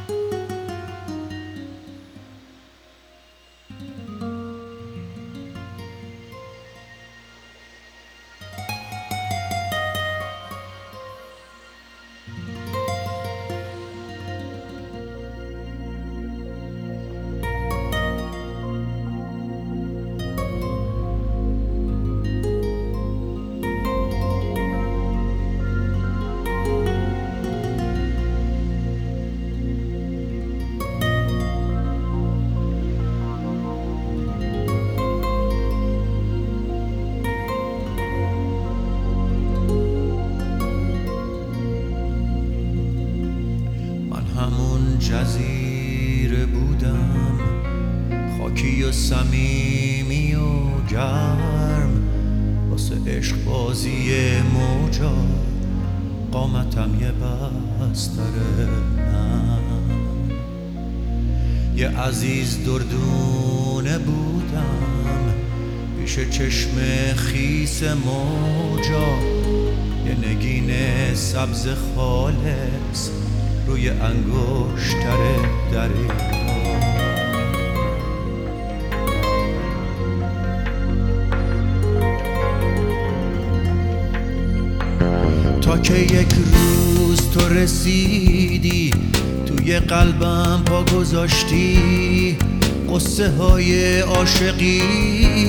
همون جزیره بودم، خاکی و صمیمی و گرم، واسه عشق بازی موجا قامتم یه بستره نرم. یه عزیز دردونه بودم پیش چشم خیس موجا، یه نگین سبز خالص روی انگشتر دریا. تا که یک روز تو رسیدی توی قلبم پا گذاشتی، قصه های عاشقی